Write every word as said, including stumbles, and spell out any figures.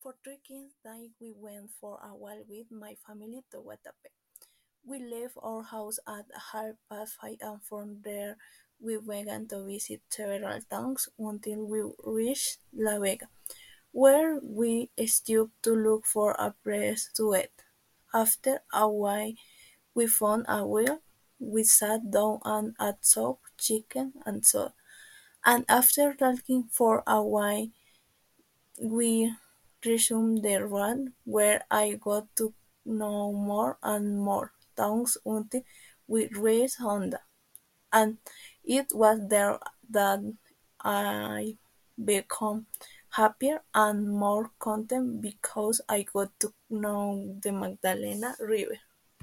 For trekking day, we went for a walk with my family to Guatapé. We left our house at half past five, and from there we began to visit several towns until we reached La Vega, where we stopped to look for a place to eat. After a while, we found a well. We sat down and ate soup, chicken, and so. And after talking for a while, we resumed the run, where I got to know more and more towns until we reached Honda. And it was there that I became happier and more content because I got to know the Magdalena River.